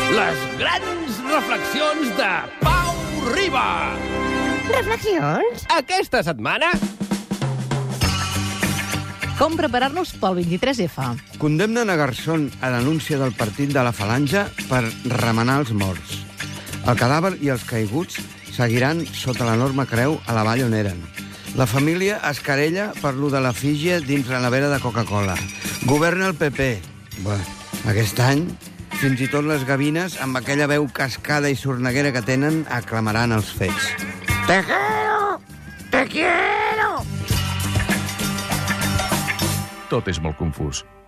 Les grans reflexions de Pau Riba. Reflexions? Aquesta setmana... Com preparar-nos pel 23F. Condemnen a Garzón a denúncia del partit de la Falange per remenar els morts. El cadàver i els caiguts seguiran sota l'enorme creu a la vall on eren. La família es querella per lo de l'efígie dins la nevera de Coca-Cola. Governa el PP. Bé, aquest any, fins i tot les gavines, amb aquella veu cascada i sorneguera que tenen, aclamaran els fets. Te quiero! Te quiero! Tot és molt confús.